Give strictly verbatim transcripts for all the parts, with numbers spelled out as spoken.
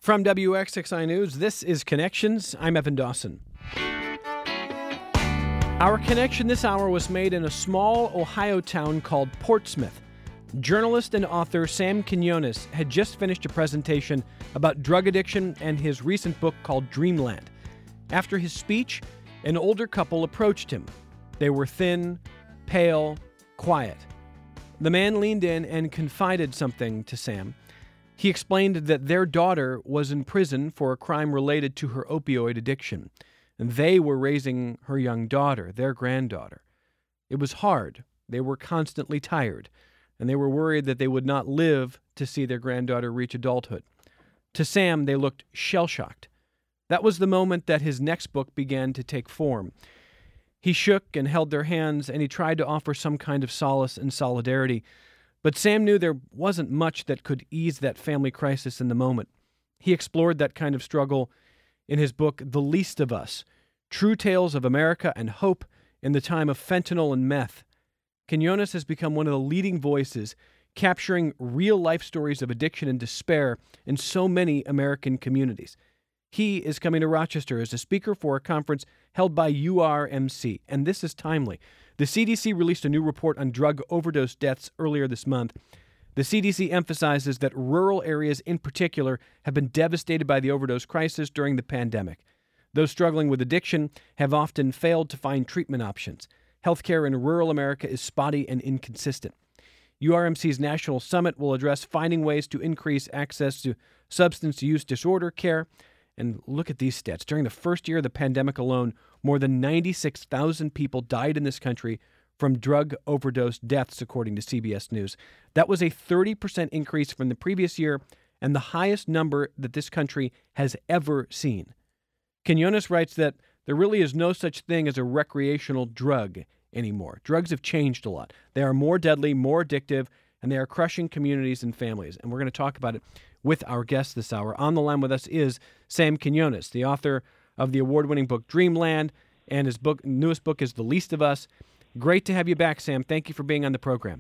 From W X X I News, this is Connections. I'm Evan Dawson. Our connection this hour was made in a small Ohio town called Portsmouth. Journalist and author Sam Quinones had just finished a presentation about drug addiction and his recent book called Dreamland. After his speech, an older couple approached him. They were thin, pale, quiet. The man leaned in and confided something to Sam. He explained that their daughter was in prison for a crime related to her opioid addiction, and they were raising her young daughter, their granddaughter. It was hard. They were constantly tired, and they were worried that they would not live to see their granddaughter reach adulthood. To Sam, they looked shell-shocked. That was the moment that his next book began to take form. He shook and held their hands, and he tried to offer some kind of solace and solidarity. But Sam knew there wasn't much that could ease that family crisis in the moment. He explored that kind of struggle in his book, The Least of Us, True Tales of America and Hope in the Time of Fentanyl and Meth. Quinones has become one of the leading voices capturing real-life stories of addiction and despair in so many American communities. He is coming to Rochester as a speaker for a conference held by U R M C, and this is timely. The C D C released a new report on drug overdose deaths earlier this month. The C D C emphasizes that rural areas in particular have been devastated by the overdose crisis during the pandemic. Those struggling with addiction have often failed to find treatment options. Healthcare in rural America is spotty and inconsistent. U R M C's National Summit will address finding ways to increase access to substance use disorder care. And look at these stats. During the first year of the pandemic alone, more than ninety-six thousand people died in this country from drug overdose deaths, according to C B S News. That was a thirty percent increase from the previous year and the highest number that this country has ever seen. Quinones writes that there really is no such thing as a recreational drug anymore. Drugs have changed a lot. They are more deadly, more addictive, and they are crushing communities and families. And we're going to talk about it with our guest this hour. On the line with us is Sam Quinones, the author of the award-winning book Dreamland, and his book, newest book is The Least of Us. Great to have you back, Sam. Thank you for being on the program.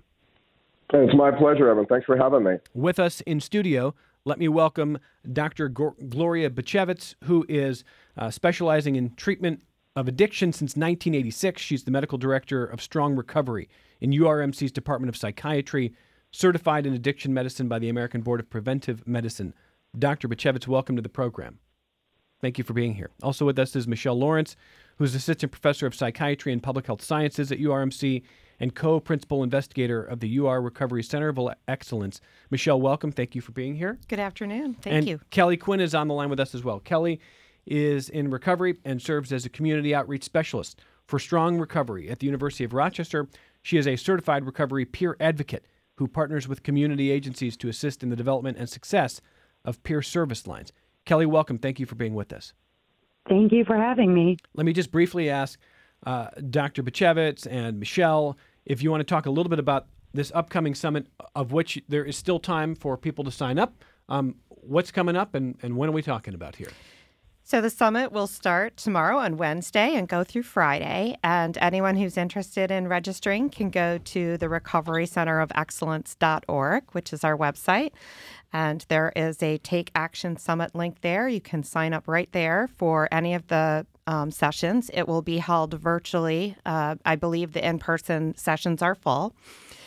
It's my pleasure, Evan. Thanks for having me. With us in studio, let me welcome Doctor G- Gloria Bachevitz, who is uh, specializing in treatment of addiction since nineteen eighty-six. She's the medical director of Strong Recovery in U R M C's Department of Psychiatry, certified in addiction medicine by the American Board of Preventive Medicine. Doctor Bachevitz, welcome to the program. Thank you for being here. Also with us is Michelle Lawrence, who's Assistant Professor of Psychiatry and Public Health Sciences at U R M C and co-principal investigator of the U R Recovery Center of Excellence. Michelle, welcome. Thank you for being here. Good afternoon. Thank and you. Kelly Quinn is on the line with us as well. Kelly is in recovery and serves as a community outreach specialist for Strong Recovery at the University of Rochester. She is a certified recovery peer advocate who partners with community agencies to assist in the development and success of peer service lines. Kelly, welcome. Thank you for being with us. Thank you for having me. Let me just briefly ask uh, Doctor Bachevitz and Michelle if you want to talk a little bit about this upcoming summit, of which there is still time for people to sign up. Um, what's coming up, and, and when are we talking about here? So the summit will start tomorrow on Wednesday and go through Friday. And anyone who's interested in registering can go to the recovery center of excellence dot org, which is our website. And there is a Take Action Summit link there. You can sign up right there for any of the um, sessions. It will be held virtually. Uh, I believe the in-person sessions are full.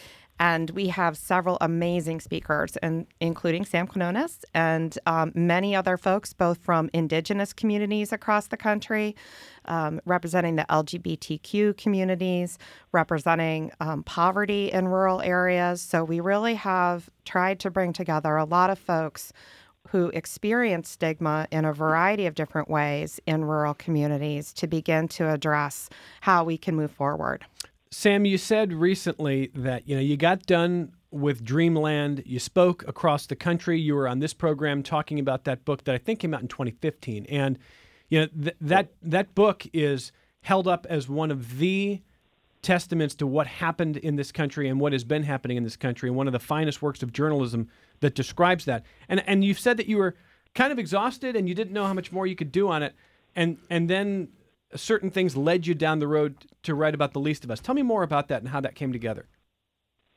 And we have several amazing speakers, and including Sam Quinones and um, many other folks, both from indigenous communities across the country, um, representing the L G B T Q communities, representing um, poverty in rural areas. So we really have tried to bring together a lot of folks who experience stigma in a variety of different ways in rural communities to begin to address how we can move forward. Sam, you said recently that, you know, you got done with Dreamland. You spoke across the country. You were on this program talking about that book that I think came out in twenty fifteen. And, you know, th- that that book is held up as one of the testaments to what happened in this country and what has been happening in this country, and one of the finest works of journalism that describes that. And and you've said that you were kind of exhausted and you didn't know how much more you could do on it. And and then certain things led you down the road to write about The Least of Us. Tell me more about that and how that came together.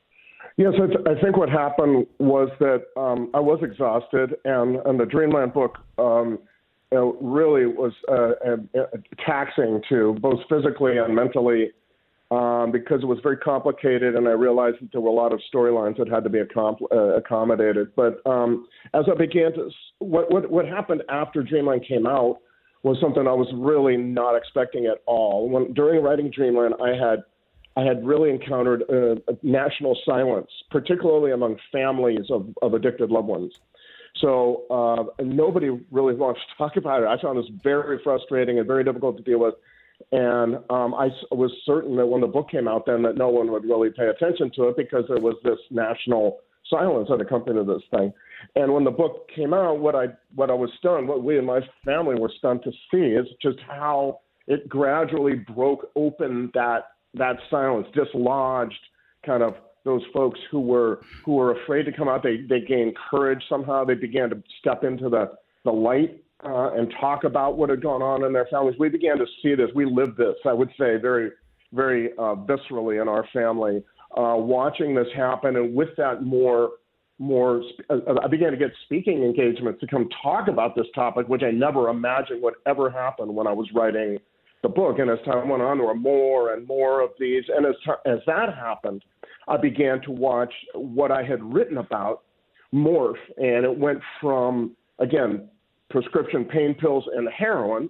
Yes, I, th- I think what happened was that um, I was exhausted, and, and the Dreamland book um, you know, really was uh, uh, taxing to both physically and mentally um, because it was very complicated, and I realized that there were a lot of storylines that had to be accom- uh, accommodated. But um, as I began to, what, what what happened after Dreamland came out was something I was really not expecting at all. When during writing Dreamland, I had I had really encountered a, a national silence, particularly among families of, of addicted loved ones. So uh, nobody really wants to talk about it. I found this very frustrating and very difficult to deal with. And um, I was certain that when the book came out then that no one would really pay attention to it because there was this national silence that accompanied this thing. And when the book came out, what I what I was stunned, what we and my family were stunned to see is just how it gradually broke open that that silence, dislodged kind of those folks who were who were afraid to come out. They they gained courage somehow. They began to step into the, the light uh, and talk about what had gone on in their families. We began to see this. We lived this, I would say, very, very uh, viscerally in our family, uh, watching this happen. And with that more, more, uh, I began to get speaking engagements to come talk about this topic, which I never imagined would ever happen when I was writing the book. And as time went on, there were more and more of these. And as, t- as that happened, I began to watch what I had written about morph. And it went from, again, prescription pain pills and heroin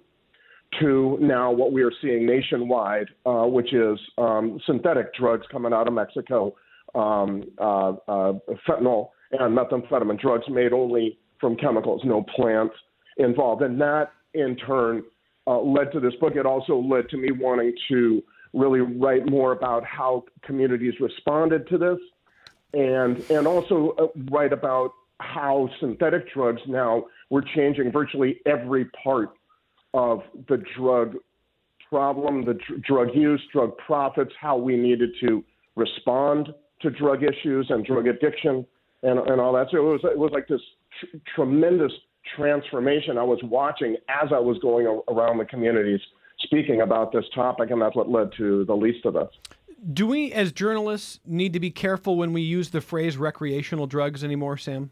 to now what we are seeing nationwide, uh, which is um, synthetic drugs coming out of Mexico, um, uh, uh, fentanyl and methamphetamine drugs made only from chemicals, no plants involved. And that, in turn, Uh, led to this book. It also led to me wanting to really write more about how communities responded to this, and and also uh, write about how synthetic drugs now were changing virtually every part of the drug problem, the dr- drug use, drug profits, how we needed to respond to drug issues and drug addiction and, and all that. So it was it was like this tr- tremendous transformation I was watching as I was going around the communities speaking about this topic, and that's what led to the least of us. Do we, as journalists, need to be careful when we use the phrase recreational drugs anymore, Sam?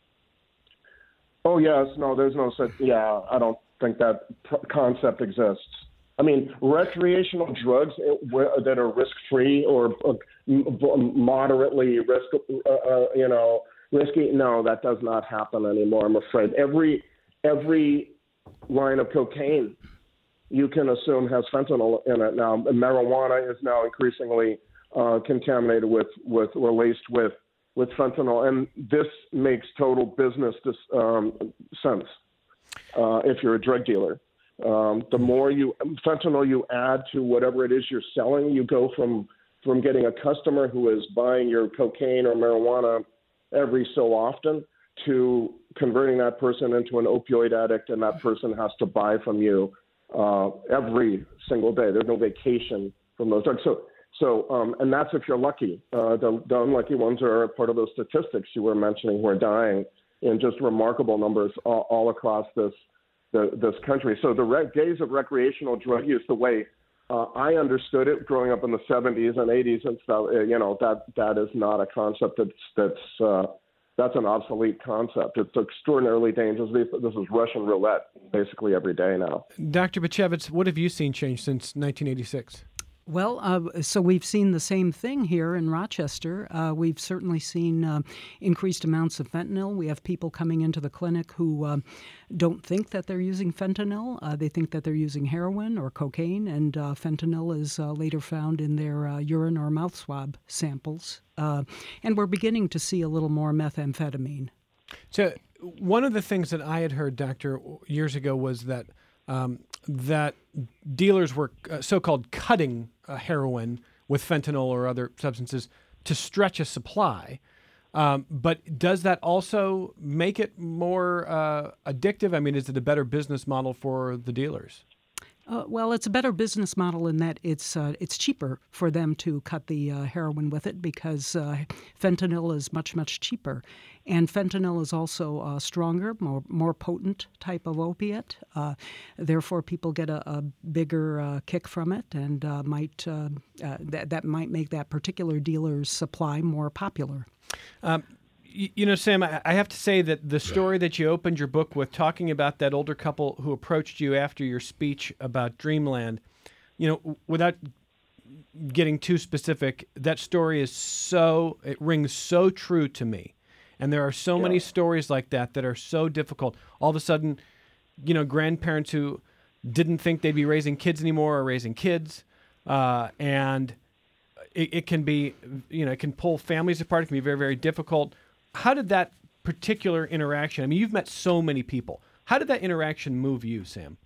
Oh, yes. No, there's no such, yeah, I don't think that pr- concept exists. I mean, recreational drugs that are risk-free or uh, moderately risk, uh, uh, you know, risky? No, that does not happen anymore, I'm afraid. Every every line of cocaine you can assume has fentanyl in it now. Marijuana is now increasingly uh, contaminated with, with or laced with, with fentanyl, and this makes total business dis, um, sense uh, if you're a drug dealer. Um, the more you fentanyl you add to whatever it is you're selling, you go from from getting a customer who is buying your cocaine or marijuana every so often to converting that person into an opioid addict, and that person has to buy from you uh, every single day. There's no vacation from those drugs. So, so um, and that's if you're lucky. Uh, the, the unlucky ones are part of those statistics you were mentioning who are dying in just remarkable numbers all, all across this the, this country. So the re- days of recreational drug use, the way Uh, I understood it growing up in the seventies and eighties and stuff. Uh, you know, that that is not a concept that's that's uh, that's an obsolete concept. It's extraordinarily dangerous. This, this is Russian roulette basically every day now. Doctor Bachevitz, what have you seen change since nineteen eighty-six? Well, uh, so we've seen the same thing here in Rochester. Uh, we've certainly seen uh, increased amounts of fentanyl. We have people coming into the clinic who uh, don't think that they're using fentanyl. Uh, they think that they're using heroin or cocaine, and uh, fentanyl is uh, later found in their uh, urine or mouth swab samples. Uh, and we're beginning to see a little more methamphetamine. So one of the things that I had heard, Doctor, years ago was that um, that dealers were uh, so-called cutting uh, heroin with fentanyl or other substances to stretch a supply. Um, but does that also make it more uh, addictive? I mean, is it a better business model for the dealers? Uh, well, it's a better business model in that it's uh, it's cheaper for them to cut the uh, heroin with it because uh, fentanyl is much, much cheaper. And fentanyl is also uh, stronger, more more potent type of opiate. Uh, therefore, people get a, a bigger uh, kick from it, and uh, might uh, uh, that that might make that particular dealer's supply more popular. Um, you, you know, Sam, I, I have to say that the story that you opened your book with, talking about that older couple who approached you after your speech about Dreamland, you know, without getting too specific, that story is so, it rings so true to me. And there are so yeah. many stories like that that are so difficult. All of a sudden, you know, grandparents who didn't think they'd be raising kids anymore are raising kids. Uh, and it, it can be, you know, it can pull families apart. It can be very, very difficult. How did that particular interaction, I mean, you've met so many people. How did that interaction move you, Sam?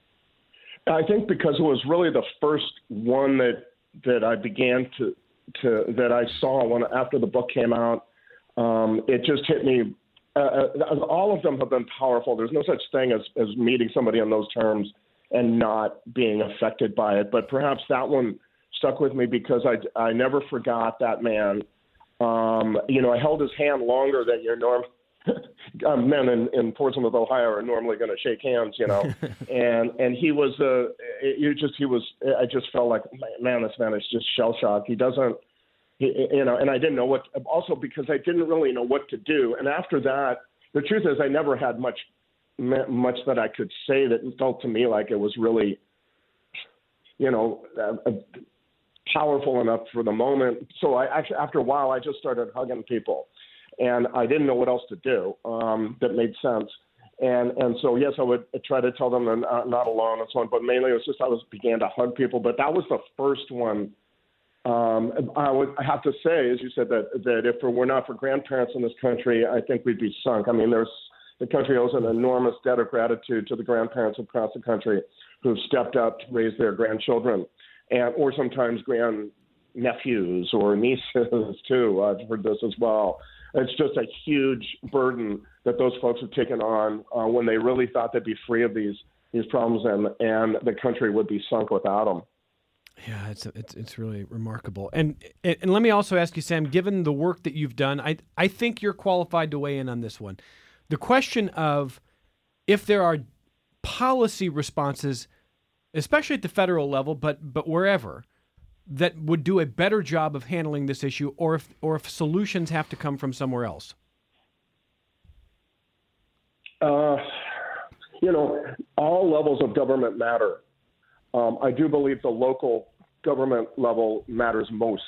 I think because it was really the first one that that I began to, to that I saw when after the book came out. Um, it just hit me. Uh, all of them have been powerful. There's no such thing as, as meeting somebody on those terms and not being affected by it. But perhaps that one stuck with me because I, I never forgot that man. Um, you know, I held his hand longer than your norm. um, men in, in Portsmouth, Ohio, are normally going to shake hands, you know. and and he was uh, you just he was. I just felt like, man, this man is just shell shocked. He doesn't. You know, and I didn't know what, also because I didn't really know what to do. And after that, the truth is I never had much, much that I could say that felt to me like it was really, you know, uh, powerful enough for the moment. So I actually, after a while, I just started hugging people, and I didn't know what else to do um, that made sense. And and so, yes, I would try to tell them they're not, not alone and so on, but mainly it was just I was began to hug people. But that was the first one. Um, I would I have to say, as you said, that that if it were not for grandparents in this country, I think we'd be sunk. I mean, there's the country owes an enormous debt of gratitude to the grandparents across the country who've stepped up to raise their grandchildren, and or sometimes grandnephews or nieces too. I've heard this as well. It's just a huge burden that those folks have taken on uh, when they really thought they'd be free of these these problems, and and the country would be sunk without them. Yeah, it's it's it's really remarkable. And and let me also ask you, Sam, given the work that you've done, I I think you're qualified to weigh in on this one. The question of if there are policy responses, especially at the federal level, but but wherever, that would do a better job of handling this issue, or if or if solutions have to come from somewhere else. Uh, you know, all levels of government matter. Um, I do believe the local government level matters most.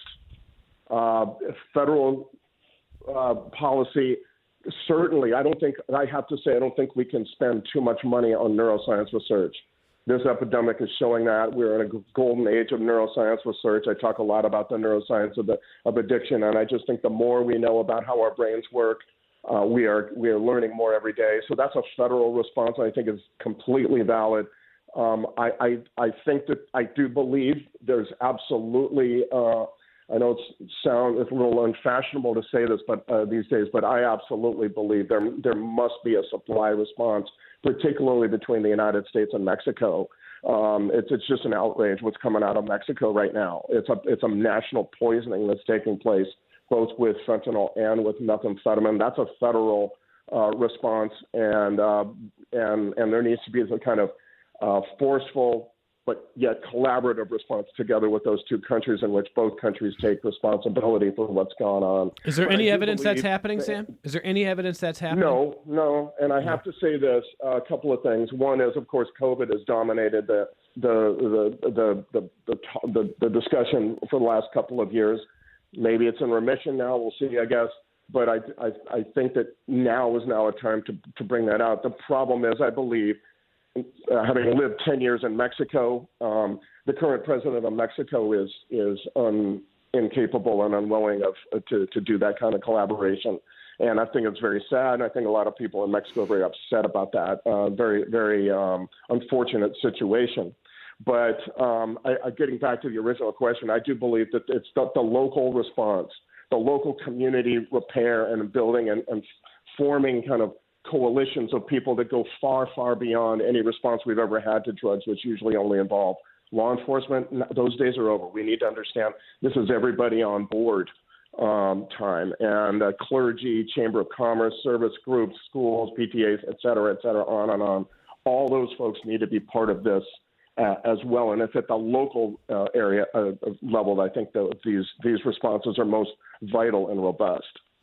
Uh, federal uh, policy, certainly, I don't think, I have to say, I don't think we can spend too much money on neuroscience research. This epidemic is showing that we're in a golden age of neuroscience research. I talk a lot about the neuroscience of, the, of addiction, and I just think the more we know about how our brains work, uh, we are we are learning more every day. So that's a federal response I think is completely valid. Um, I, I, I think that I do believe there's absolutely, uh, I know it sounds it's a little unfashionable to say this, but uh, these days, but I absolutely believe there there must be a supply response, particularly between the United States and Mexico. Um, it's it's just an outrage what's coming out of Mexico right now. It's a it's a national poisoning that's taking place, both with fentanyl and with methamphetamine. That's a federal uh, response, and uh, and and there needs to be some kind of Uh, forceful but yet collaborative response together with those two countries in which both countries take responsibility for what's gone on. Is there but any evidence that's happening, Sam? Is there any evidence that's happening? No, no. And I have to say this, uh, a couple of things. One is, of course, COVID has dominated the the the the the, the, the, the discussion for the last couple of years. Maybe it's in remission now. We'll see, I guess. But I, I, I think that now is now a time to, to bring that out. The problem is, I believe, Uh, having lived ten years in Mexico, um, the current president of Mexico is is un, incapable and unwilling of uh, to to do that kind of collaboration, and I think it's very sad. And I think a lot of people in Mexico are very upset about that. Uh, very very um, unfortunate situation. But um, I, I, getting back to the original question, I do believe that it's the, the local response, the local community repair and building and, and forming kind of coalitions of people that go far, far beyond any response we've ever had to drugs, which usually only involve law enforcement. Those days are over. We need to understand this is everybody on board um, time, and uh, clergy, chamber of commerce, service groups, schools, P T As, et cetera, et cetera, on and on. All those folks need to be part of this uh, as well. And it's at the local uh, area uh, level that I think that these these responses are most vital and robust.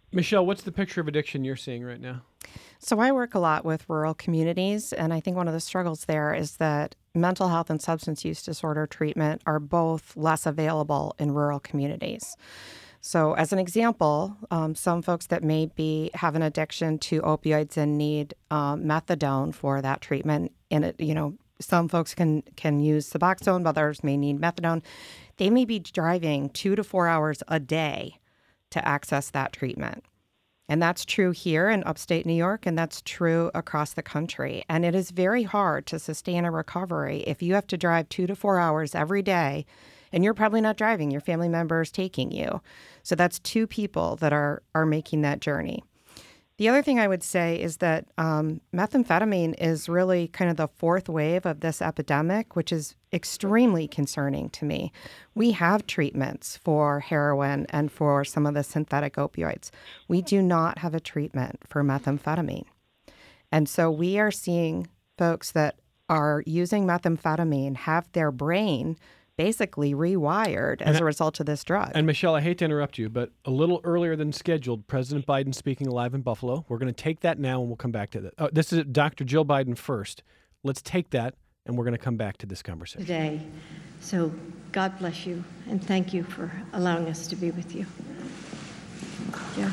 Michelle, what's the picture of addiction you're seeing right now? So I work a lot with rural communities, and I think one of the struggles there is that mental health and substance use disorder treatment are both less available in rural communities. So as an example, um, some folks that may be have an addiction to opioids and need um, methadone for that treatment, and it, you know, some folks can can use Suboxone, but others may need methadone. They may be driving two to four hours a day to access that treatment. And that's true here in upstate New York, and that's true across the country. And it is very hard to sustain a recovery if you have to drive two to four hours every day, and you're probably not driving, your family member is taking you. So that's two people that are are making that journey. The other thing I would say is that um, methamphetamine is really kind of the fourth wave of this epidemic, which is extremely concerning to me. We have treatments for heroin and for some of the synthetic opioids. We do not have a treatment for methamphetamine. And so we are seeing folks that are using methamphetamine have their brain basically rewired as and, a result of this drug. And Michelle, I hate to interrupt you, but a little earlier than scheduled, President Biden speaking live in Buffalo. We're going to take that now, and we'll come back to that. Oh, this is Doctor Jill Biden first. Let's take that, and we're going to come back to this conversation. Today. So God bless you, and thank you for allowing us to be with you. Yeah.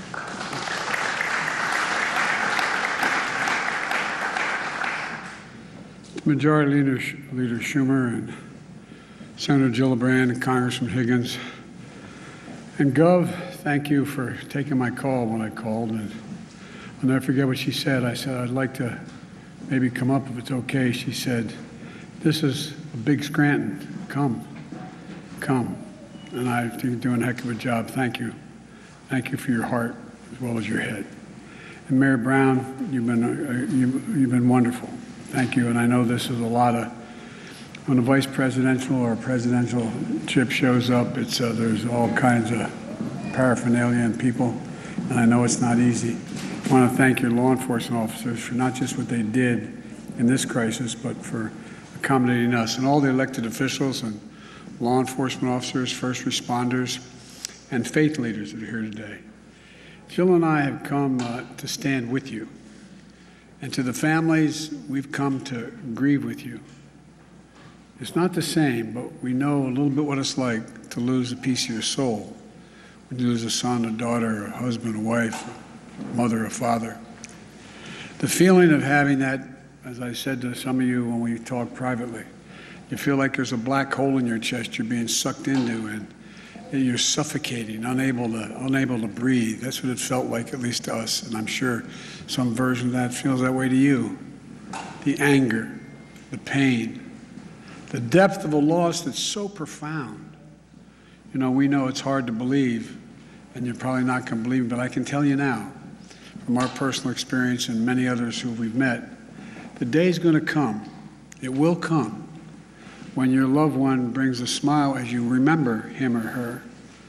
Majority Leader, Leader Schumer and Senator Gillibrand and Congressman Higgins. And Gov, thank you for taking my call when I called. And I'll never forget what she said. I said, I'd like to maybe come up if it's okay. She said, this is a big Scranton. Come, come. And I think you're doing a heck of a job. Thank you. Thank you for your heart as well as your head. And Mayor Brown, you've been, uh, you, you've been wonderful. Thank you. And I know this is a lot of, when a vice presidential or a presidential chip shows up, it's uh, there's all kinds of paraphernalia and people, and I know it's not easy. I want to thank your law enforcement officers for not just what they did in this crisis, but for accommodating us, and all the elected officials and law enforcement officers, first responders, and faith leaders that are here today. Jill and I have come uh, to stand with you, and to the families, we've come to grieve with you. It's not the same, but we know a little bit what it's like to lose a piece of your soul. When you lose a son, a daughter, a husband, a wife, a mother, a father. The feeling of having that, as I said to some of you when we talked privately, you feel like there's a black hole in your chest you're being sucked into, and you're suffocating, unable to, unable to breathe. That's what it felt like, at least to us, and I'm sure some version of that feels that way to you. The anger, the pain, the depth of a loss that's so profound. You know, we know it's hard to believe, and you're probably not going to believe it, but I can tell you now, from our personal experience and many others who we've met, the day's going to come, it will come, when your loved one brings a smile as you remember him or her.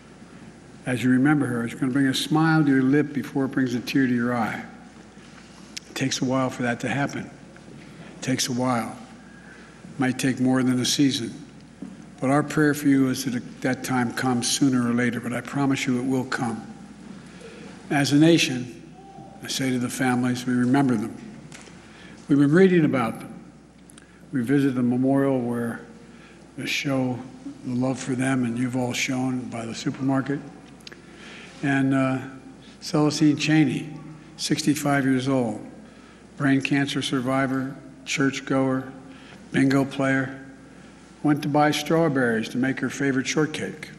As you remember her, it's going to bring a smile to your lip before it brings a tear to your eye. It takes a while for that to happen. It takes a while. Might take more than a season. But our prayer for you is that that time comes sooner or later, but I promise you it will come. As a nation, I say to the families, we remember them. We've been reading about them. We visited the memorial where they show the love for them, and you've all shown by the supermarket. And uh, Celestine Cheney, sixty-five years old, brain cancer survivor, churchgoer, bingo player, went to buy strawberries to make her favorite shortcake.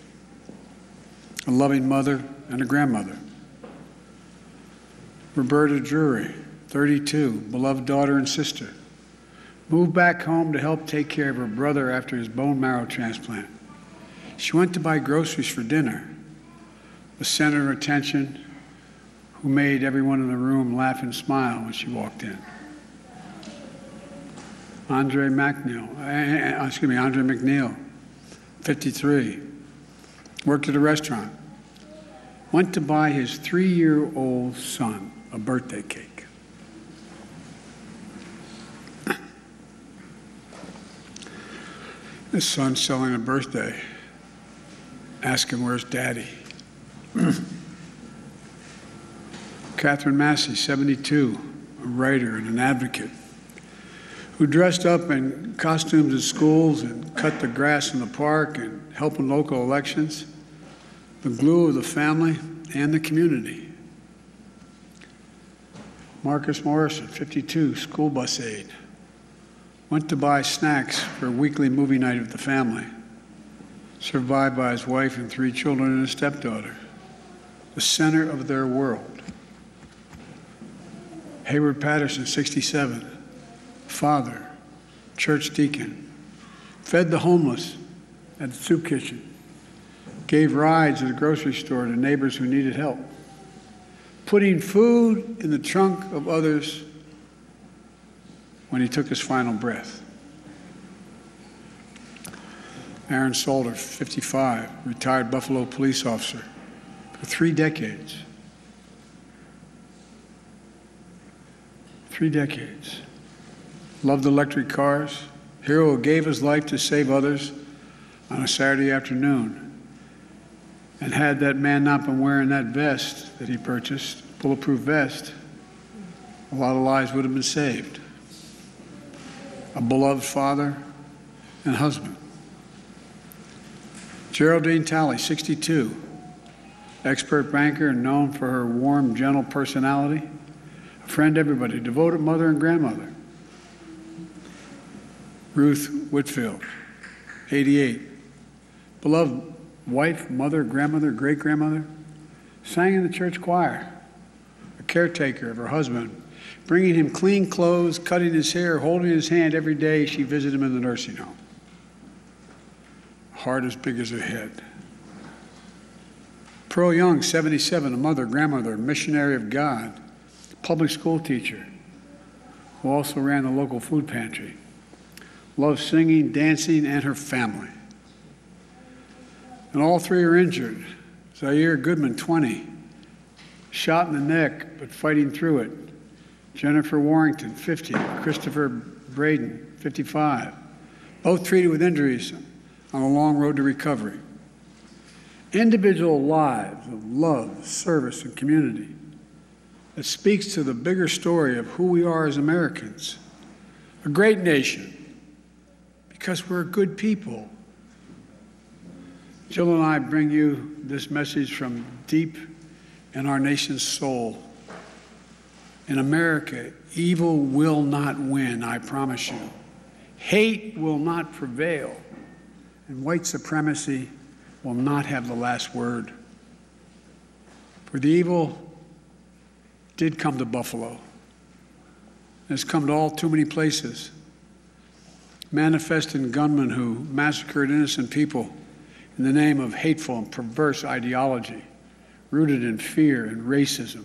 A loving mother and a grandmother. Roberta Drury, thirty-two, beloved daughter and sister, moved back home to help take care of her brother after his bone marrow transplant. She went to buy groceries for dinner. The center of attention, who made everyone in the room laugh and smile when she walked in. Andre McNeil, uh, excuse me, Andre McNeil, fifty-three, worked at a restaurant, went to buy his three-year-old son a birthday cake. His son's selling a birthday, asking where's daddy? Catherine Massey, seventy-two, a writer and an advocate, who dressed up in costumes at schools and cut the grass in the park and helped in local elections, the glue of the family and the community. Marcus Morrison, fifty-two, school bus aide, went to buy snacks for a weekly movie night with the family, survived by his wife and three children and a stepdaughter, the center of their world. Hayward Patterson, sixty-seven, father, church deacon, fed the homeless at the soup kitchen, gave rides at the grocery store to neighbors who needed help, putting food in the trunk of others when he took his final breath. Aaron Salter, fifty-five, retired Buffalo police officer for three decades. Three decades. Loved electric cars. Hero who gave his life to save others on a Saturday afternoon. And had that man not been wearing that vest that he purchased, bulletproof vest, a lot of lives would have been saved. A beloved father and husband. Geraldine Talley, sixty-two, expert banker and known for her warm, gentle personality, a friend to everybody, devoted mother and grandmother. Ruth Whitfield, eighty-eight, beloved wife, mother, grandmother, great-grandmother, sang in the church choir, a caretaker of her husband, bringing him clean clothes, cutting his hair, holding his hand every day she visited him in the nursing home. Heart as big as her head. Pearl Young, seventy-seven, a mother, grandmother, missionary of God, public school teacher, who also ran the local food pantry. Loved singing, dancing, and her family. And all three are injured. Zaire Goodman, twenty, shot in the neck, but fighting through it. Jennifer Warrington, fifty, Christopher Braden, fifty-five, both treated with injuries on a long road to recovery. Individual lives of love, service, and community that speaks to the bigger story of who we are as Americans. A great nation, because we're good people. Jill and I bring you this message from deep in our nation's soul. In America, evil will not win, I promise you. Hate will not prevail, and white supremacy will not have the last word. For the evil did come to Buffalo. It's come to all too many places. Manifesting gunmen who massacred innocent people in the name of hateful and perverse ideology, rooted in fear and racism.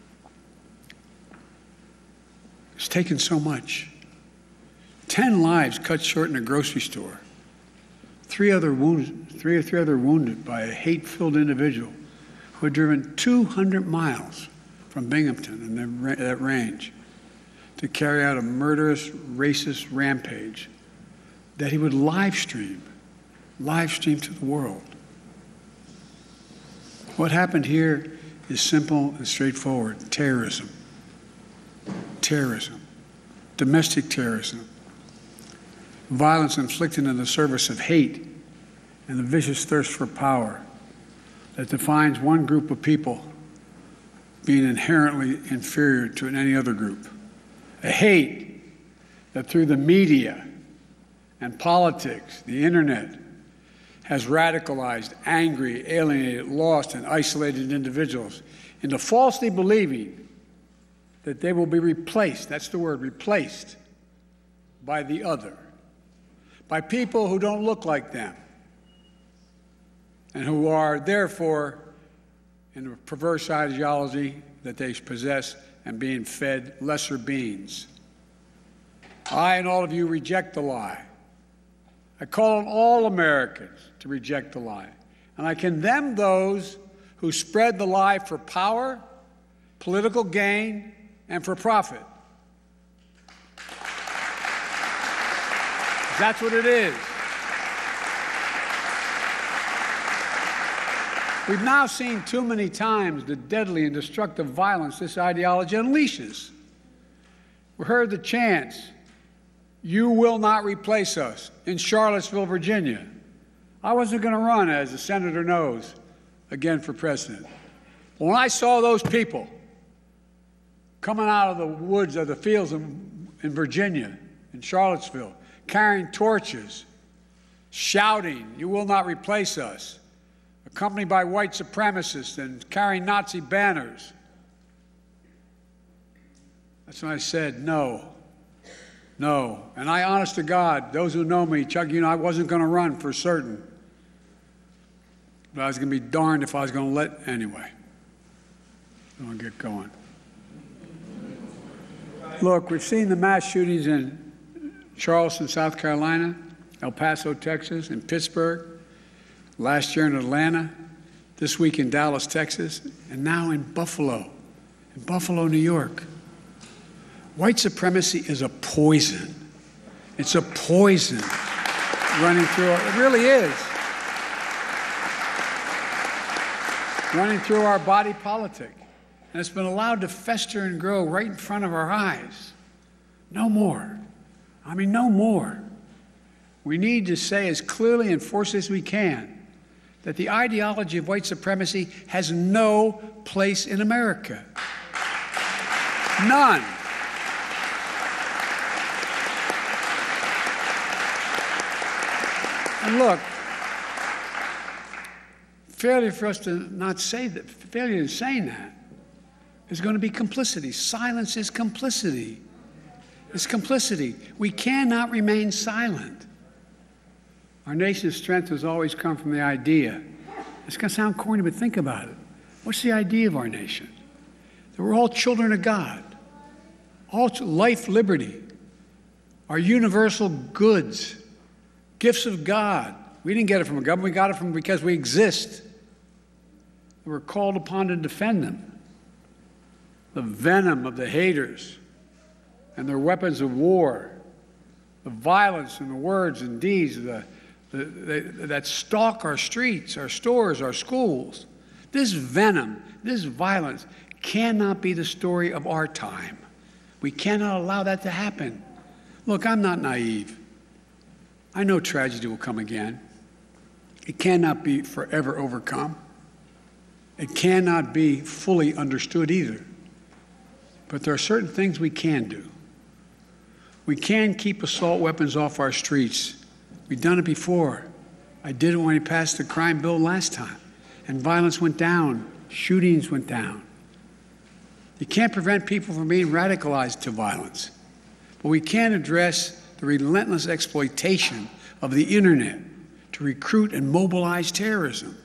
It's taken so much. Ten lives cut short in a grocery store. Three other wounded, three or three other wounded by a hate-filled individual who had driven two hundred miles from Binghamton in that range to carry out a murderous, racist rampage that he would live stream, live stream to the world. What happened here is simple and straightforward. Terrorism. Terrorism. Domestic terrorism. Violence inflicted in the service of hate and the vicious thirst for power that defines one group of people being inherently inferior to any other group. A hate that through the media and politics, the internet, has radicalized, angry, alienated, lost, and isolated individuals into falsely believing that they will be replaced, that's the word, replaced, by the other, by people who don't look like them, and who are, therefore, in a perverse ideology that they possess and being fed lesser beings. I and all of you reject the lie. I call on all Americans to reject the lie. And I condemn those who spread the lie for power, political gain, and for profit. That's what it is. We've now seen too many times the deadly and destructive violence this ideology unleashes. We heard the chants, "You will not replace us," in Charlottesville, Virginia. I wasn't going to run, as the senator knows, again for president. But when I saw those people coming out of the woods of the fields in, in Virginia, in Charlottesville, carrying torches, shouting, "You will not replace us," accompanied by white supremacists and carrying Nazi banners, that's when I said, no, no. And I, honest to God, those who know me, Chuck, you know, I wasn't going to run for certain. But I was going to be darned if I was going to let anyway. I'm going to get going. Look, we've seen the mass shootings in Charleston, South Carolina, El Paso, Texas, and Pittsburgh, last year in Atlanta, this week in Dallas, Texas, and now in Buffalo, in Buffalo, New York. White supremacy is a poison. It's a poison running through our, it really is. Running through our body politic. And it's been allowed to fester and grow right in front of our eyes. No more. I mean, no more. We need to say as clearly and forcefully as we can that the ideology of white supremacy has no place in America. None. And look, failure for us to not say that, failure in saying that is going to be complicity. Silence is complicity. It's complicity. We cannot remain silent. Our nation's strength has always come from the idea. It's going to sound corny, but think about it. What's the idea of our nation? That we're all children of God. All life, liberty, our universal goods, gifts of God. We didn't get it from a government. We got it from because we exist. We're called upon to defend them. The venom of the haters and their weapons of war, the violence and the words and deeds of the The, they, that stalk our streets, our stores, our schools. This venom, this violence cannot be the story of our time. We cannot allow that to happen. Look, I'm not naive. I know tragedy will come again. It cannot be forever overcome. It cannot be fully understood either. But there are certain things we can do. We can keep assault weapons off our streets. We've done it before. I did it when we passed the crime bill last time, and violence went down, shootings went down. You can't prevent people from being radicalized to violence, but we can address the relentless exploitation of the internet to recruit and mobilize terrorism.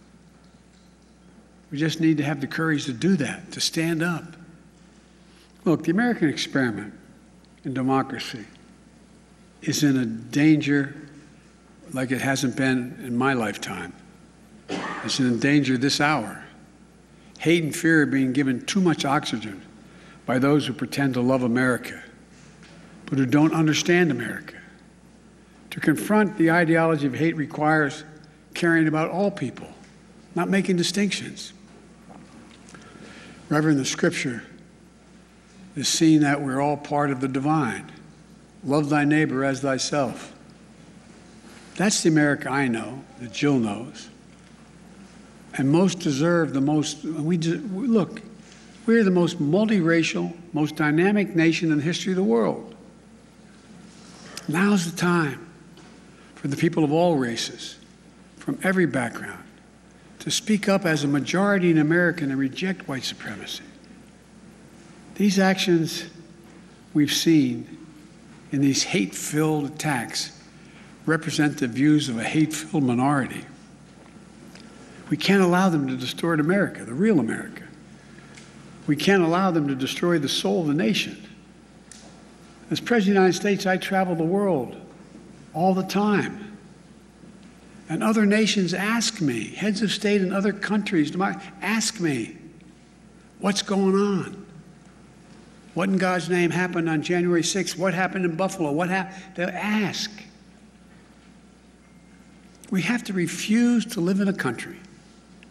We just need to have the courage to do that, to stand up. Look, the American experiment in democracy is in a danger like it hasn't been in my lifetime. It's in danger this hour. Hate and fear are being given too much oxygen by those who pretend to love America, but who don't understand America. To confront the ideology of hate requires caring about all people, not making distinctions. Reverend, the scripture is seeing that we're all part of the divine. Love thy neighbor as thyself. That's the America I know, that Jill knows. And most deserve the most, we look, we're the most multiracial, most dynamic nation in the history of the world. Now's the time for the people of all races, from every background, to speak up as a majority in America and reject white supremacy. These actions we've seen in these hate-filled attacks represent the views of a hate-filled minority. We can't allow them to distort America, the real America. We can't allow them to destroy the soul of the nation. As President of the United States, I travel the world all the time. And other nations ask me, heads of state in other countries, ask me, what's going on? What in God's name happened on January sixth? What happened in Buffalo? What happened? They'll ask. We have to refuse to live in a country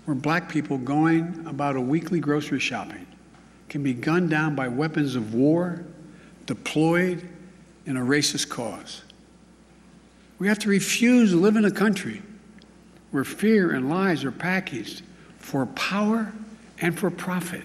where black people going about a weekly grocery shopping can be gunned down by weapons of war deployed in a racist cause. We have to refuse to live in a country where fear and lies are packaged for power and for profit.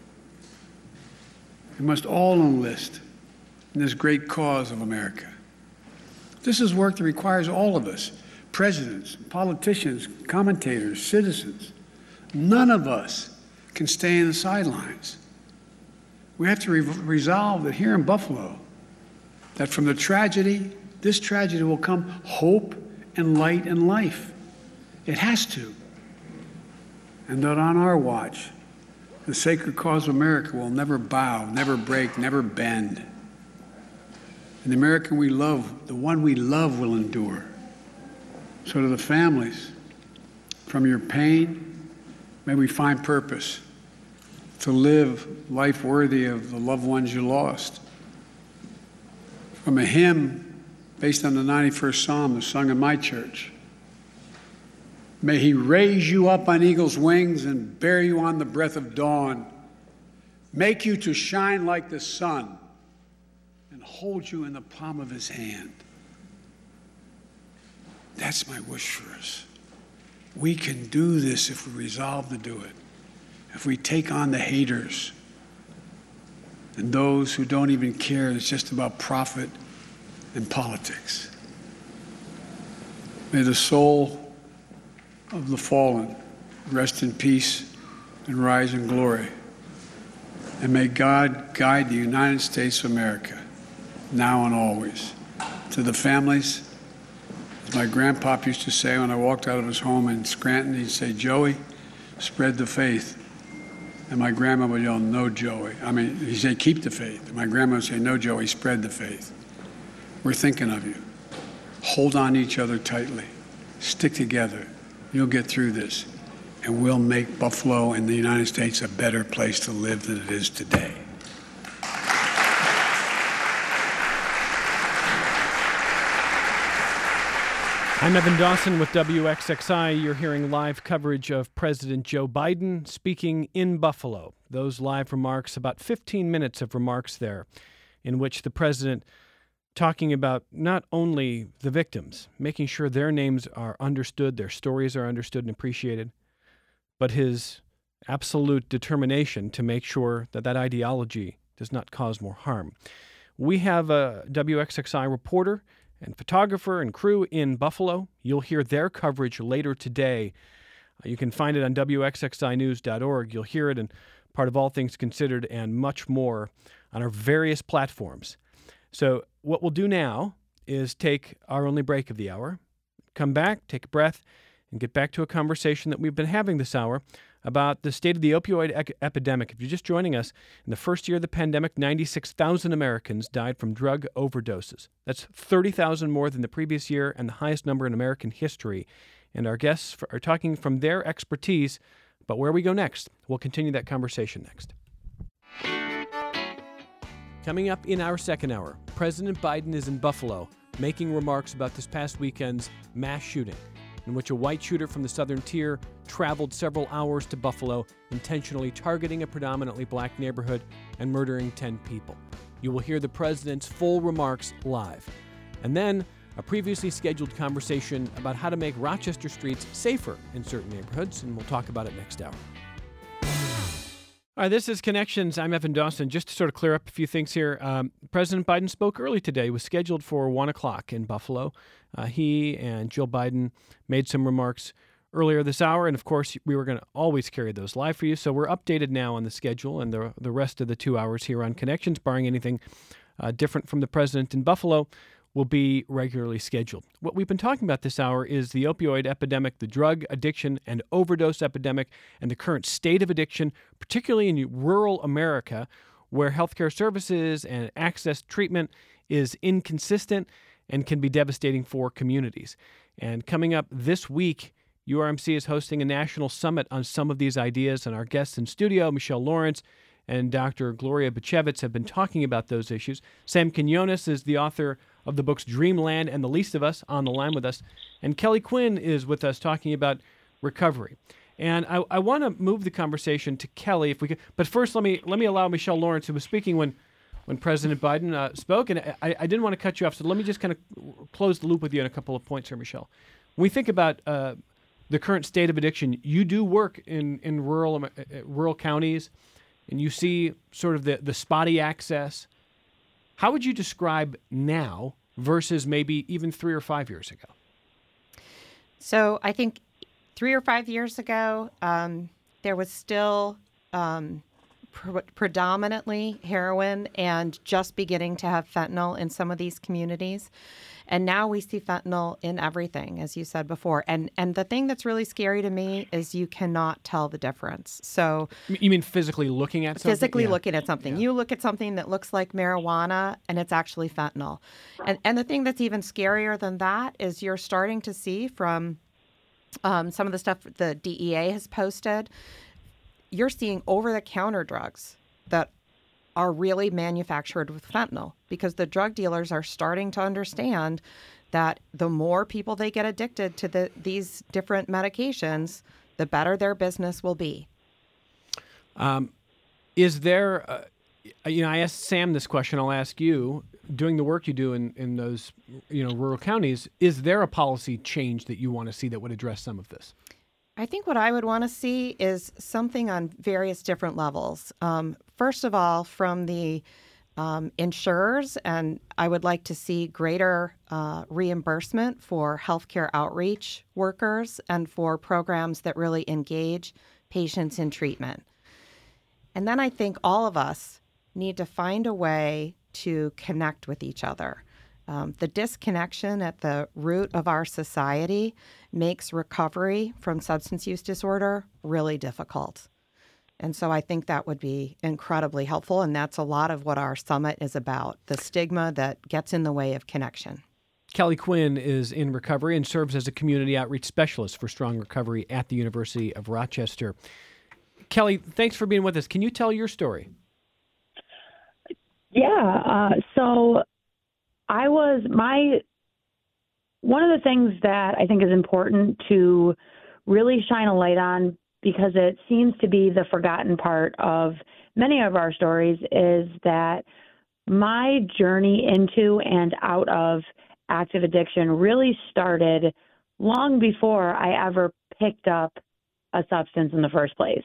We must all enlist in this great cause of America. This is work that requires all of us, presidents, politicians, commentators, citizens. None of us can stay in the sidelines. We have to re- resolve that here in Buffalo, that from the tragedy, this tragedy will come hope and light and life. It has to. And that on our watch, the sacred cause of America will never bow, never break, never bend. And the American we love, the one we love, will endure. So to the families, from your pain, may we find purpose to live life worthy of the loved ones you lost. From a hymn based on the ninety-first Psalm that's sung in my church, may he raise you up on eagle's wings and bear you on the breath of dawn, make you to shine like the sun, and hold you in the palm of his hand. That's my wish for us. We can do this if we resolve to do it. If we take on the haters and those who don't even care, it's just about profit and politics. May the soul of the fallen rest in peace and rise in glory. And may God guide the United States of America, now and always. To the families, as my grandpop used to say when I walked out of his home in Scranton, he'd say, "Joey, spread the faith." And my grandma would yell, "No, Joey." I mean, he'd say, "Keep the faith." And my grandma would say, "No, Joey, spread the faith." We're thinking of you. Hold on to each other tightly. Stick together. You'll get through this. And we'll make Buffalo and the United States a better place to live than it is today. I'm Evan Dawson with W X X I. You're hearing live coverage of President Joe Biden speaking in Buffalo. Those live remarks, about fifteen minutes of remarks there, in which the president talking about not only the victims, making sure their names are understood, their stories are understood and appreciated, but his absolute determination to make sure that that ideology does not cause more harm. We have a W X X I reporter and photographer and crew in Buffalo. You'll hear their coverage later today. Uh, you can find it on W X X I news dot org. You'll hear it in part of All Things Considered and much more on our various platforms. So what we'll do now is take our only break of the hour, come back, take a breath, and get back to a conversation that we've been having this hour about the state of the opioid ec- epidemic. If you're just joining us, in the first year of the pandemic, ninety-six thousand Americans died from drug overdoses. That's thirty thousand more than the previous year and the highest number in American history. And our guests are talking from their expertise about where we go next. We'll continue that conversation next. Coming up in our second hour, President Biden is in Buffalo making remarks about this past weekend's mass shooting, in which a white shooter from the Southern Tier traveled several hours to Buffalo, intentionally targeting a predominantly black neighborhood and murdering ten people. You will hear the president's full remarks live. And then a previously scheduled conversation about how to make Rochester streets safer in certain neighborhoods, and we'll talk about it next hour. All right, this is Connections. I'm Evan Dawson. Just to sort of clear up a few things here, um, President Biden spoke early today. It was scheduled for one o'clock in Buffalo. Uh, he and Jill Biden made some remarks earlier this hour, and of course, we were going to always carry those live for you, so we're updated now on the schedule and the, the rest of the two hours here on Connections, barring anything uh, different from the president in Buffalo, will be regularly scheduled. What we've been talking about this hour is the opioid epidemic, the drug addiction and overdose epidemic, and the current state of addiction, particularly in rural America, where healthcare services and access to treatment is inconsistent and can be devastating for communities. And coming up this week, U R M C is hosting a national summit on some of these ideas, and our guests in studio, Michelle Lawrence and Doctor Gloria Bachevitz, have been talking about those issues. Sam Quinones is the author of the books Dreamland and The Least of Us, on the line with us. And Kelly Quinn is with us talking about recovery. And I, I want to move the conversation to Kelly, if we could. But first, let me let me allow Michelle Lawrence, who was speaking when, when President Biden uh, spoke, and I, I didn't want to cut you off. So let me just kind of close the loop with you on a couple of points here, Michelle. When we think about uh, the current state of addiction, you do work in in rural uh, rural counties, and you see sort of the the spotty access. How would you describe now versus maybe even three or five years ago? So I think three or five years ago, um, there was still um, pre- predominantly heroin and just beginning to have fentanyl in some of these communities. And now we see fentanyl in everything, as you said before. And and the thing that's really scary to me is you cannot tell the difference. So you mean physically looking at something? Physically yeah. looking at something. Yeah. You look at something that looks like marijuana, and it's actually fentanyl. And and the thing that's even scarier than that is you're starting to see from um, some of the stuff the D E A has posted, you're seeing over-the-counter drugs that are really manufactured with fentanyl, because the drug dealers are starting to understand that the more people they get addicted to the, these different medications, the better their business will be. Um, is there, uh, you know, I asked Sam this question, I'll ask you, doing the work you do in, in those, you know, rural counties, is there a policy change that you want to see that would address some of this? I think what I would want to see is something on various different levels. Um, first of all, from the um, insurers, and I would like to see greater uh, reimbursement for healthcare outreach workers and for programs that really engage patients in treatment. And then I think all of us need to find a way to connect with each other. Um, the disconnection at the root of our society makes recovery from substance use disorder really difficult. And so I think that would be incredibly helpful. And that's a lot of what our summit is about, the stigma that gets in the way of connection. Kelly Quinn is in recovery and serves as a community outreach specialist for Strong Recovery at the University of Rochester. Kelly, thanks for being with us. Can you tell your story? Yeah. Uh, so I was my one of the things that I think is important to really shine a light on, because it seems to be the forgotten part of many of our stories, is that my journey into and out of active addiction really started long before I ever picked up a substance in the first place.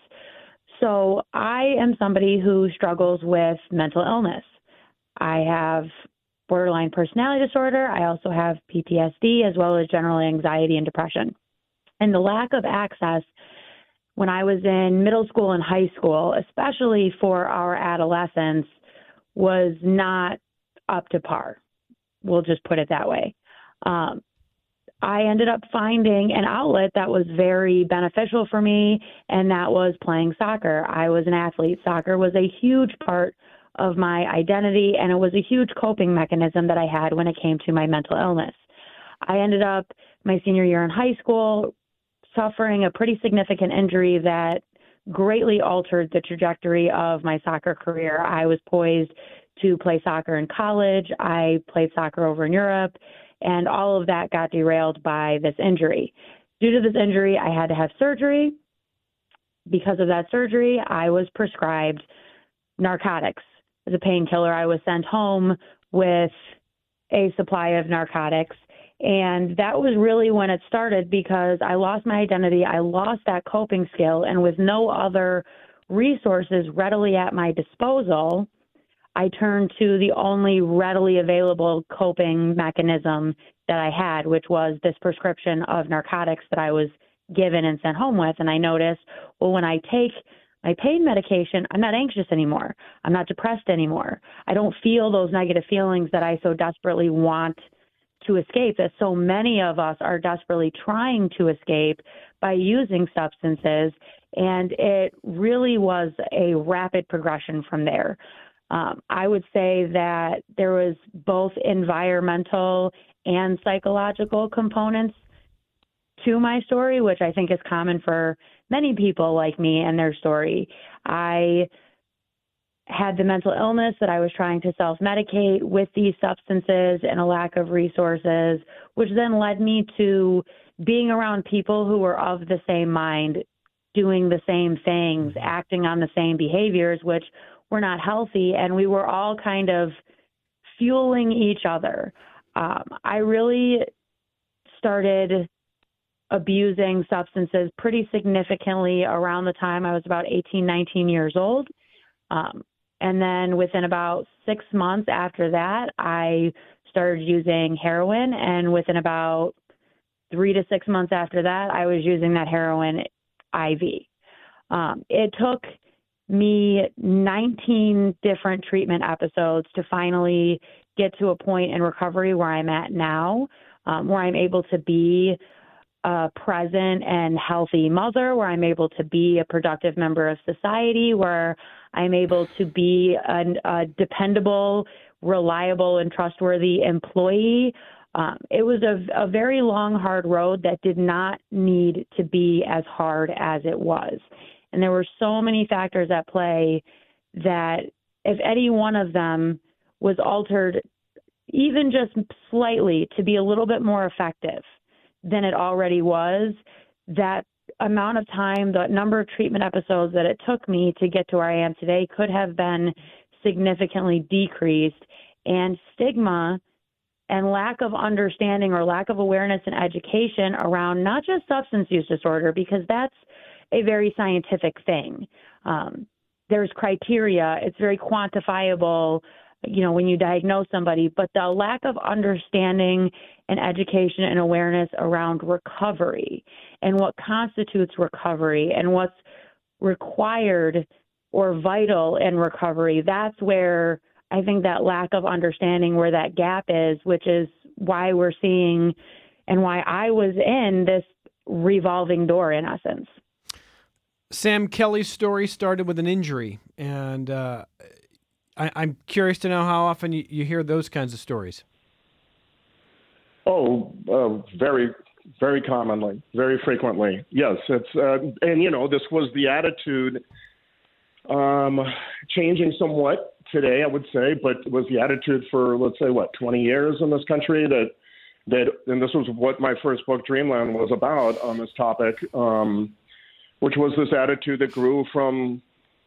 So I am somebody who struggles with mental illness. I have borderline personality disorder. I also have P T S D, as well as general anxiety and depression. And the lack of access when I was in middle school and high school, especially for our adolescents, was not up to par. We'll just put it that way. Um, I ended up finding an outlet that was very beneficial for me, and that was playing soccer. I was an athlete. Soccer was a huge part of my identity, and it was a huge coping mechanism that I had when it came to my mental illness. I ended up my senior year in high school suffering a pretty significant injury that greatly altered the trajectory of my soccer career. I was poised to play soccer in college. I played soccer over in Europe, and all of that got derailed by this injury. Due to this injury, I had to have surgery. Because of that surgery, I was prescribed narcotics. As a painkiller, I was sent home with a supply of narcotics. And that was really when it started, because I lost my identity. I lost that coping skill. And with no other resources readily at my disposal, I turned to the only readily available coping mechanism that I had, which was this prescription of narcotics that I was given and sent home with. And I noticed, well, when I take my pain medication, I'm not anxious anymore. I'm not depressed anymore. I don't feel those negative feelings that I so desperately want to escape, that so many of us are desperately trying to escape by using substances. And it really was a rapid progression from there. Um, I would say that there was both environmental and psychological components to my story, which I think is common for many people like me and their story. I had the mental illness that I was trying to self-medicate with these substances and a lack of resources, which then led me to being around people who were of the same mind, doing the same things, acting on the same behaviors, which were not healthy. And we were all kind of fueling each other. Um, I really started abusing substances pretty significantly around the time I was about eighteen, nineteen years old. Um, and then within about six months after that, I started using heroin. And within about three to six months after that, I was using that heroin I V. Um, it took me nineteen different treatment episodes to finally get to a point in recovery where I'm at now, um, where I'm able to be a present and healthy mother, where I'm able to be a productive member of society, where I'm able to be a, a dependable, reliable, and trustworthy employee. Um, it was a, a very long, hard road that did not need to be as hard as it was. And there were so many factors at play that if any one of them was altered even just slightly to be a little bit more effective than it already was, that amount of time, the number of treatment episodes that it took me to get to where I am today could have been significantly decreased. And stigma and lack of understanding or lack of awareness and education around not just substance use disorder, because that's a very scientific thing. Um, there's criteria. It's very quantifiable, you know, when you diagnose somebody, but the lack of understanding and education and awareness around recovery and what constitutes recovery and what's required or vital in recovery, that's where I think that lack of understanding where that gap is, which is why we're seeing and why I was in this revolving door in essence. Sam Kelly's story started with an injury, and uh, I, I'm curious to know how often you, you hear those kinds of stories. Oh, uh, very, very commonly, very frequently. Yes, it's uh, and you know this was the attitude um, changing somewhat today, I would say, but it was the attitude for let's say what twenty years in this country that that, and this was what my first book, Dreamland, was about on this topic. Um, which was this attitude that grew from,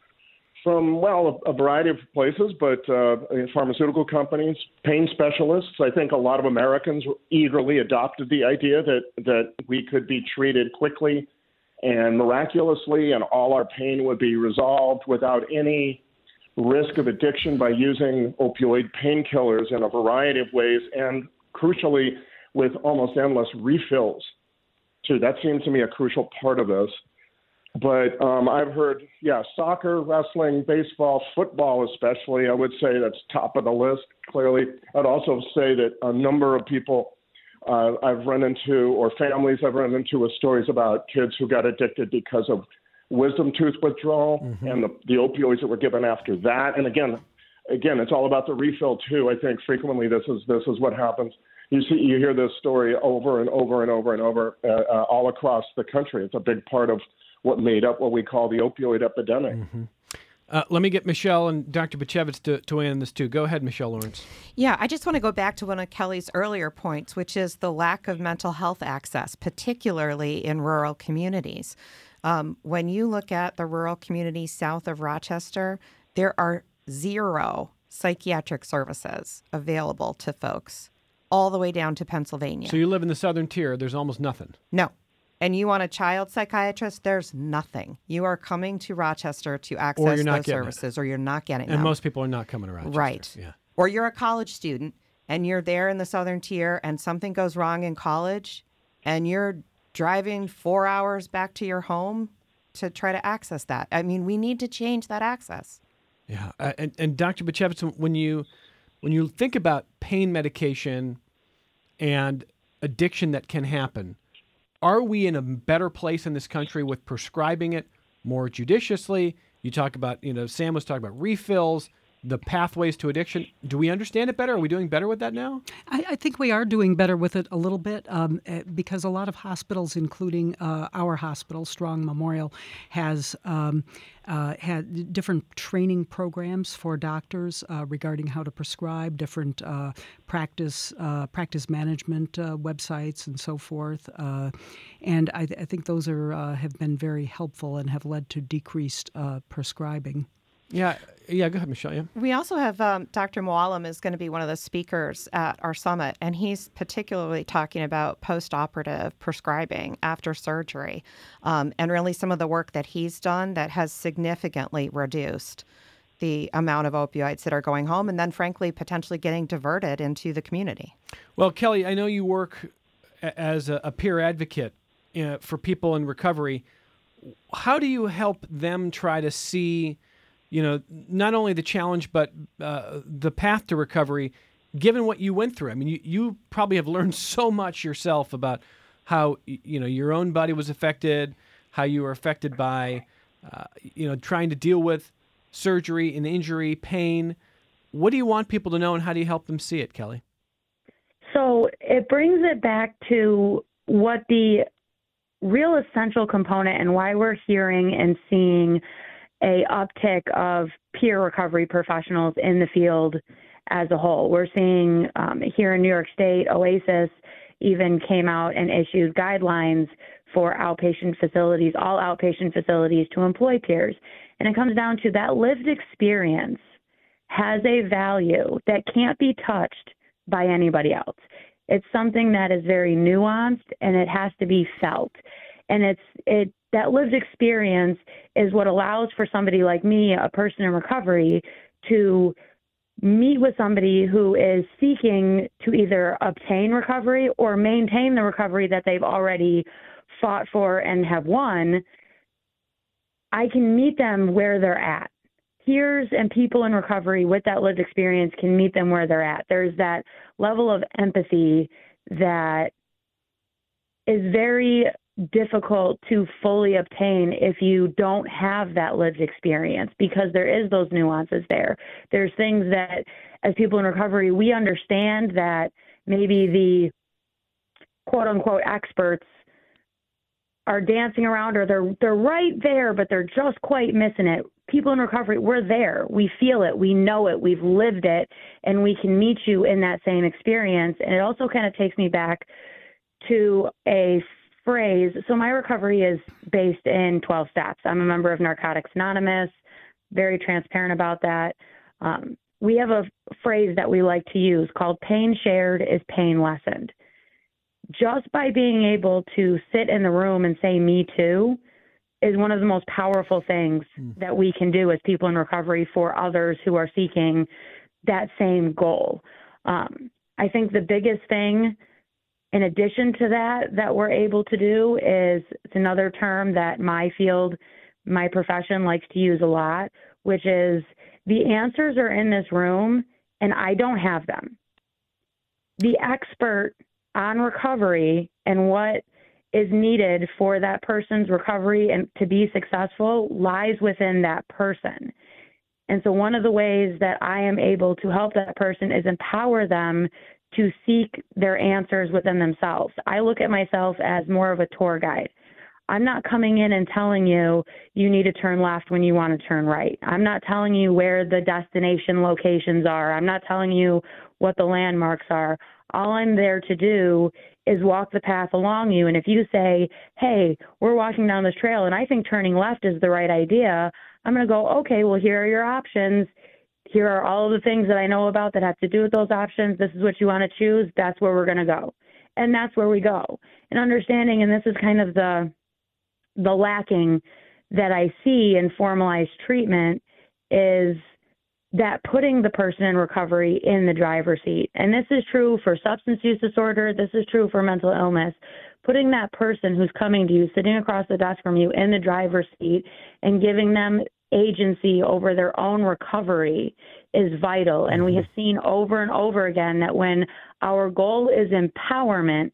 from well, a, a variety of places, but uh, pharmaceutical companies, pain specialists. I think a lot of Americans eagerly adopted the idea that, that we could be treated quickly and miraculously, and all our pain would be resolved without any risk of addiction by using opioid painkillers in a variety of ways, and crucially, with almost endless refills, too. That seems to me a crucial part of this. But um, I've heard, yeah, soccer, wrestling, baseball, football especially, I would say that's top of the list, clearly. I'd also say that a number of people uh, I've run into, or families I've run into with stories about kids who got addicted because of wisdom tooth withdrawal mm-hmm. and the, the opioids that were given after that. And again, again, it's all about the refill too. I think frequently this is this is what happens. You see, you hear this story over and over and over and over uh, uh, all across the country. It's a big part of what made up what we call the opioid epidemic. Mm-hmm. Uh, let me get Michelle and Doctor Butchevitz to, to weigh in on this too. Go ahead, Michelle Lawrence. Yeah, I just want to go back to one of Kelly's earlier points, which is the lack of mental health access, particularly in rural communities. Um, when you look at the rural communities south of Rochester, there are zero psychiatric services available to folks all the way down to Pennsylvania. So you live in the southern tier, there's almost nothing. No. And you want a child psychiatrist, there's nothing. You are coming to Rochester to access those services, it. or you're not getting and them. And most people are not coming to Rochester. Right. Yeah. Or you're a college student, and you're there in the southern tier, and something goes wrong in college, and you're driving four hours back to your home to try to access that. I mean, we need to change that access. Yeah. Uh, and, and Doctor Butchevitz, when you, when you think about pain medication and addiction that can happen, are we in a better place in this country with prescribing it more judiciously? You talk about, you know, Sam was talking about refills. the pathways to addiction. Do we understand it better? Are we doing better with that now? I, I think we are doing better with it a little bit um, because a lot of hospitals, including uh, our hospital, Strong Memorial, has um, uh, had different training programs for doctors uh, regarding how to prescribe, different uh, practice uh, practice management uh, websites, and so forth. Uh, and I, th- I think those are uh, have been very helpful and have led to decreased uh, prescribing. Yeah, yeah. Go ahead, Michelle. Yeah. We also have um, Doctor Moalim is going to be one of the speakers at our summit, and he's particularly talking about post-operative prescribing after surgery, um, and really some of the work that he's done that has significantly reduced the amount of opioids that are going home, and then, frankly, potentially getting diverted into the community. Well, Kelly, I know you work as a, a peer advocate you know, for people in recovery. How do you help them try to see, you know, not only the challenge, but uh, the path to recovery, given what you went through? I mean, you, you probably have learned so much yourself about how, you know, your own body was affected, how you were affected by, uh, you know, trying to deal with surgery and injury, pain. What do you want people to know, and how do you help them see it, Kelly? So it brings it back to what the real essential component and why we're hearing and seeing a uptick of peer recovery professionals in the field as a whole. We're seeing um, here in New York State, OASIS even came out and issued guidelines for outpatient facilities, all outpatient facilities, to employ peers. And it comes down to that lived experience has a value that can't be touched by anybody else. It's something that is very nuanced, and it has to be felt. And it's it that lived experience is what allows for somebody like me, a person in recovery, to meet with somebody who is seeking to either obtain recovery or maintain the recovery that they've already fought for and have won. I can meet them where they're at. Peers and people in recovery with that lived experience can meet them where they're at. There's that level of empathy that is very difficult to fully obtain if you don't have that lived experience, because there is those nuances there. There's things that, as people in recovery, we understand that maybe the quote-unquote experts are dancing around, or they're they're right there, but they're just quite missing it. People in recovery, we're there. We feel it. We know it. We've lived it, and we can meet you in that same experience. And it also kind of takes me back to a phrase. So my recovery is based in twelve steps. I'm a member of Narcotics Anonymous, very transparent about that. Um, we have a phrase that we like to use called pain shared is pain lessened. Just by being able to sit in the room and say, me too, is one of the most powerful things mm. that we can do as people in recovery for others who are seeking that same goal. Um, I think the biggest thing, in addition to that, that we're able to do is, it's another term that my field, my profession likes to use a lot, which is the answers are in this room and I don't have them. The expert on recovery and what is needed for that person's recovery and to be successful lies within that person. And so one of the ways that I am able to help that person is empower them to seek their answers within themselves. I look at myself as more of a tour guide. I'm not coming in and telling you you need to turn left when you want to turn right. I'm not telling you where the destination locations are. I'm not telling you what the landmarks are. All I'm there to do is walk the path along you. And if you say, hey, we're walking down this trail and I think turning left is the right idea, I'm going to go, okay, well, here are your options. Here are all of the things that I know about that have to do with those options. This is what you want to choose. That's where we're going to go. And that's where we go. And understanding, and this is kind of the the lacking that I see in formalized treatment, is that putting the person in recovery in the driver's seat. And this is true for substance use disorder. This is true for mental illness. Putting that person who's coming to you, sitting across the desk from you, in the driver's seat and giving them agency over their own recovery is vital. And we have seen over and over again that when our goal is empowerment,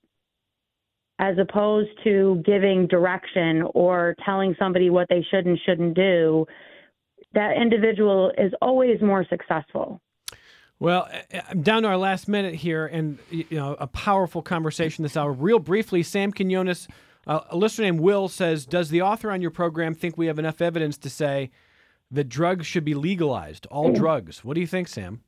as opposed to giving direction or telling somebody what they should and shouldn't do, that individual is always more successful. Well, I'm down to our last minute here, and you know, a powerful conversation this hour. Real briefly, Sam Quinones, uh, a listener named Will says, does the author on your program think we have enough evidence to say that drugs should be legalized, all drugs? What do you think, Sam?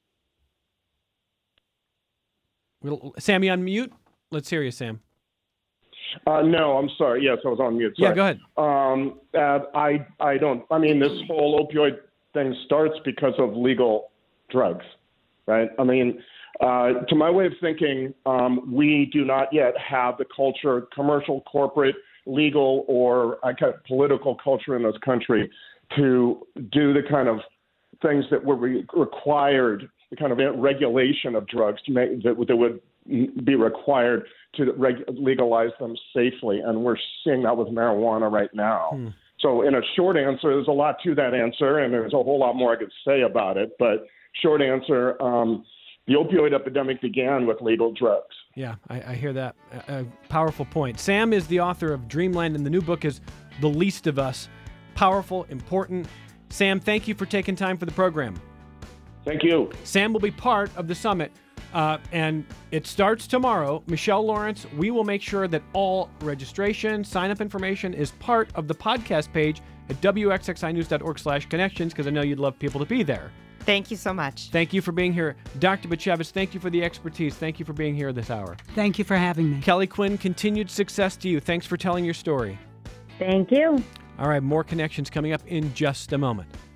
We'll, Sam, you on mute? Let's hear you, Sam. Uh, no, I'm sorry. Yes, I was on mute. Sorry. Yeah, go ahead. Um, uh, I, I don't, I mean, this whole opioid thing starts because of legal drugs, right? I mean, uh, to my way of thinking, um, we do not yet have the culture, commercial, corporate, legal, or uh, kind of political culture in this country to do the kind of things that were re- required, the kind of regulation of drugs to make that, that would be required to reg- legalize them safely. And we're seeing that with marijuana right now. Hmm. So in a short answer, there's a lot to that answer, and there's a whole lot more I could say about it. But short answer, um, the opioid epidemic began with legal drugs. Yeah, I, I hear that. A, a powerful point. Sam is the author of Dreamland, and the new book is The Least of Us. Powerful, important. Sam, thank you for taking time for the program. Thank you. Sam will be part of the summit, uh, and it starts tomorrow. Michelle Lawrence, we will make sure that all registration, sign-up information is part of the podcast page at W X X I news dot org slash connections, because I know you'd love people to be there. Thank you so much. Thank you for being here. Doctor Batchevich, thank you for the expertise. Thank you for being here this hour. Thank you for having me. Kelly Quinn, continued success to you. Thanks for telling your story. Thank you. All right, more Connections coming up in just a moment.